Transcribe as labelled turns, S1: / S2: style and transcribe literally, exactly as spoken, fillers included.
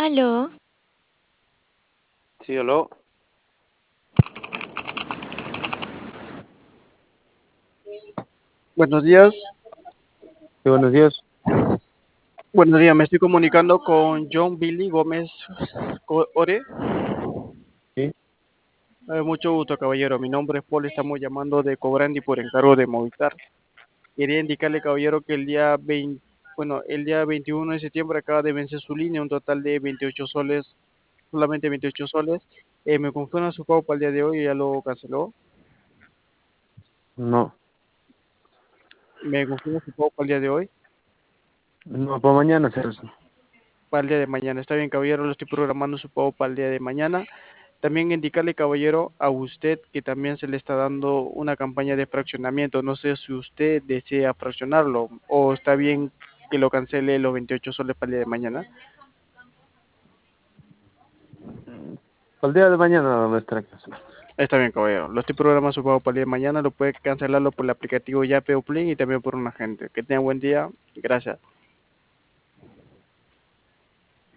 S1: Aló,
S2: Sí, aló. Buenos días.
S3: Sí, buenos días.
S2: Buenos días, me estoy comunicando con John Billy Gómez Co- Ore.
S3: Sí.
S2: Eh, mucho gusto, caballero. Mi nombre es Paul, estamos llamando de Cobrandi por encargo de Movistar. Quería indicarle, caballero, que el día veinte, bueno, el día veintiuno de septiembre acaba de vencer su línea, un total de veintiocho soles, solamente veintiocho soles. Eh, me confirma su pago para el día de hoy, ya lo canceló.
S3: No,
S2: Me confirma su pago para el día de hoy,
S3: no, para mañana hacer eso.
S2: para el día de mañana. Está bien, caballero, lo estoy programando su pago para el día de mañana. También indicarle, caballero, a usted que también se le está dando una campaña de fraccionamiento. No sé si usted desea fraccionarlo o está bien que lo cancele los veintiocho soles para el día de mañana.
S3: Para el día de mañana va a estar aquí.
S2: Está bien, caballero. Lo estoy programando su pago para el día de mañana. Lo puede cancelarlo por el aplicativo Yape o Plin y también por un agente. Que tenga buen día. Gracias.